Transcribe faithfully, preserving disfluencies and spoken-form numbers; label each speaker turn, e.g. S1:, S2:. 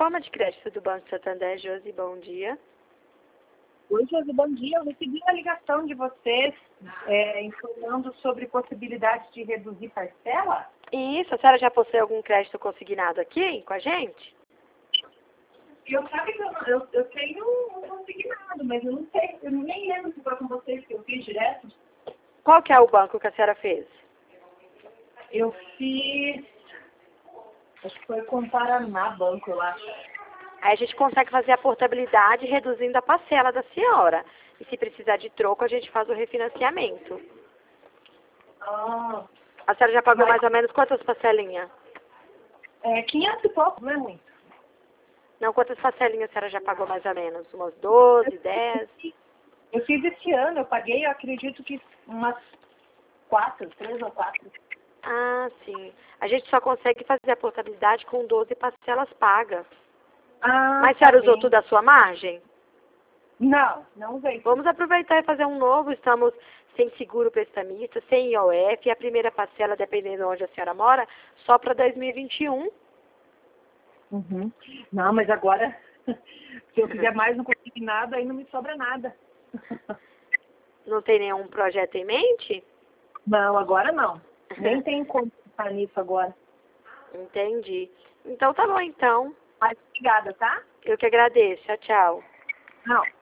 S1: plataforma de crédito do Banco Santander. Josi, bom dia.
S2: Oi, Josi, bom dia. Eu recebi uma ligação de vocês é, informando sobre possibilidade de reduzir parcela.
S1: Isso, a senhora já possui algum crédito consignado aqui com a gente?
S2: Eu sabe que eu, não- eu, eu tenho um consignado, mas eu não sei, eu nem lembro se foi com vocês que eu fiz direto.
S1: Qual que é o banco que a senhora fez?
S2: Eu fiz, acho que foi com o Paraná Banco, eu acho.
S1: Aí a gente consegue fazer a portabilidade reduzindo a parcela da senhora. E se precisar de troco, a gente faz o refinanciamento.
S2: Ah,
S1: A senhora já pagou
S2: Mas-
S1: mais ou menos quantas parcelinhas?
S2: é quinhentos e pouco, não é muito?
S1: Não, quantas parcelinhas a senhora já pagou mais ou menos? Umas doze, dez?
S2: Eu fiz esse ano, eu paguei, eu acredito que umas quatro, três ou quatro.
S1: Ah, sim. A gente só consegue fazer a portabilidade com doze parcelas pagas.
S2: Ah,
S1: Mas a senhora
S2: tá
S1: usou
S2: bem.
S1: tudo a sua margem?
S2: Não, não veio.
S1: Vamos aproveitar e fazer um novo. Estamos sem seguro prestamista, sem I O F. E a primeira parcela, dependendo de onde a senhora mora, só para dois mil e vinte e um.
S2: Uhum. Não, mas agora, se eu fizer mais não consigo nada, aí não me sobra nada.
S1: Não tem nenhum projeto em mente?
S2: Não, agora não. Nem tem como pensar nisso agora.
S1: Entendi. Então tá bom, então.
S2: Mas obrigada, tá?
S1: Eu que agradeço. Tchau, tchau.
S2: Não.